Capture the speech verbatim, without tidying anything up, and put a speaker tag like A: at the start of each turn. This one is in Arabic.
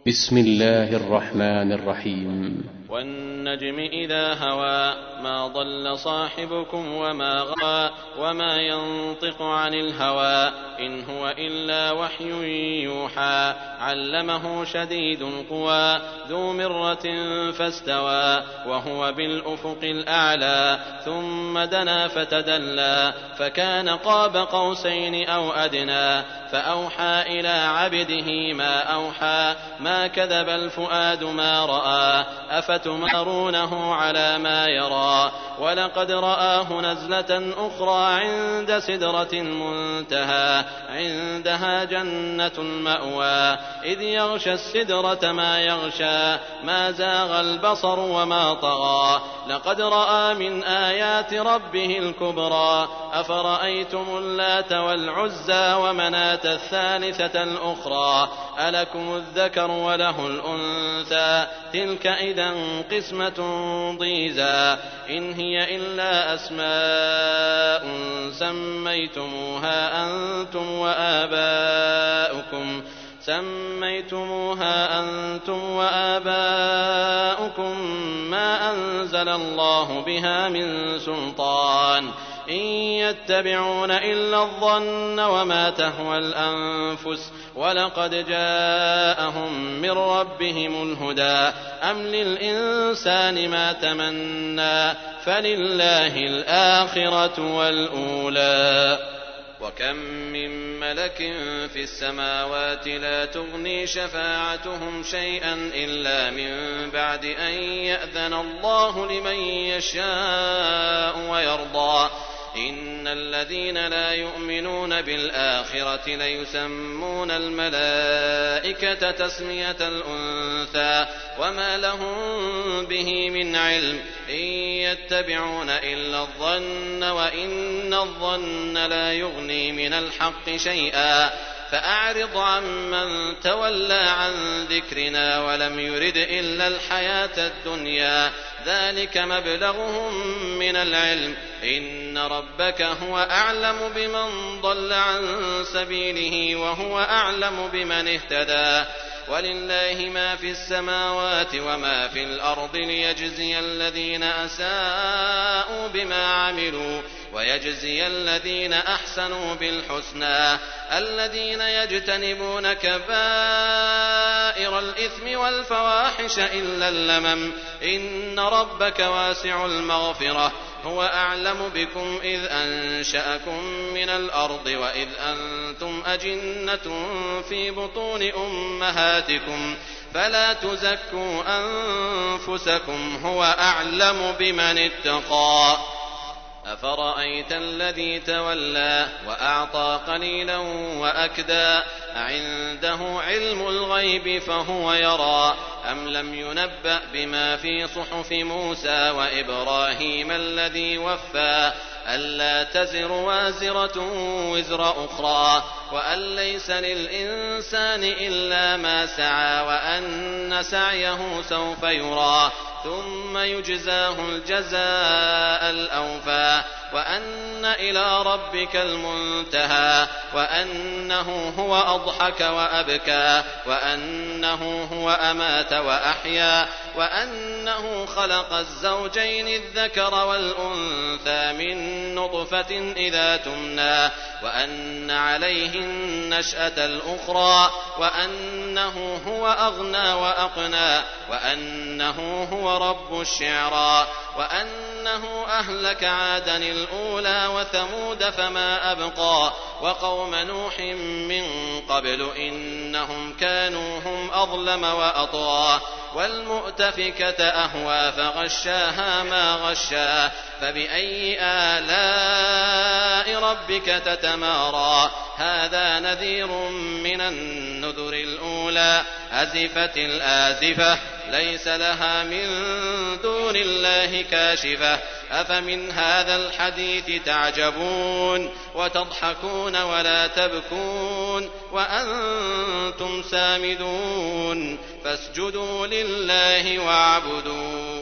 A: بسم الله الرحمن الرحيم.
B: والنجم إذا هوى ما ضل صاحبكم وما غوى وما ينطق عن الهوى إن هو إلا وحي يوحى علمه شديد القوى ذو مرة فاستوى وهو بالأفق الأعلى ثم دنا فتدلى فكان قاب قوسين أو أدنى فأوحى إلى عبده ما أوحى ما كذب الفؤاد ما رأى أفتمارونه على ما يرى ولقد رآه نزلة أخرى عند سدرة المنتهى عندها جنة المأوى إذ يغشى السدرة ما يغشى ما زاغ البصر وما طغى لقد رأى من آيات ربه الكبرى أفرأيتم اللات والعزى ومناة الثالثة الأخرى ألكم الذكر وله الأنثى تلك إذا قسمة ضيزى إن هي إلا أسماء سميتموها أنتم وآباؤكم سميتموها أنتم وآباؤكم ما أنزل الله بها من سلطان إن يتبعون إلا الظن وما تهوى الأنفس ولقد جاءهم من ربهم الهدى أم للإنسان ما تمنى فلله الآخرة والأولى وكم من ملك في السماوات لا تغني شفاعتهم شيئا إلا من بعد أن يأذن الله لمن يشاء ويرضى إن الذين لا يؤمنون بالآخرة ليسمون الملائكة تسمية الأنثى وما لهم به من علم إن يتبعون إلا الظن وإن الظن لا يغني من الحق شيئا فأعرض عمن تولى عن ذكرنا ولم يرد إلا الحياة الدنيا ذلك مبلغهم من العلم إن ربك هو أعلم بمن ضل عن سبيله وهو أعلم بمن اهتدى ولله ما في السماوات وما في الأرض ليجزي الذين أساءوا بما عملوا ويجزي الذين أحسنوا بالحسنى الذين يجتنبون كبائر الإثم والفواحش إلا اللمم إن ربك واسع المغفرة هو أعلم بكم إذ أنشأكم من الأرض وإذ أنتم أجنة في بطون أمهاتكم فلا تزكوا أنفسكم هو أعلم بمن اتقى أفرأيت الذي تولى وأعطى قليلا وأكدى أعنده علم الغيب فهو يرى أم لم ينبأ بما في صحف موسى وإبراهيم الذي وفى ألا تزر وازرة وزر أخرى وأن ليس للإنسان إلا ما سعى وأن سعيه سوف يرى ثم يجزاه الجزاء الأوفى وأن إلى ربك المنتهى وأنه هو أضحك وأبكى وأنه هو أمات وأحيا وأنه خلق الزوجين الذكر والأنثى من نطفة إذا تمنى وأن عليه النشأة الأخرى وأنه هو أغنى وأقنى وأنه هو رب الشعرى وأنه أهلك عادا الأولى وثمود فما أبقى وقوم نوح من قبل إنهم كانوا هم أظلم وأطغى والمؤتفكة أهوى فغشاها ما غشا فبأي آلاء ربك تتمارى هذا نذير من النذر الأولى أزفت الآزفة ليس لها من دون الله كاشفة أفمن هذا الحديث تعجبون وتضحكون ولا تبكون وأنتم سامدون فاسجدوا لله واعبدون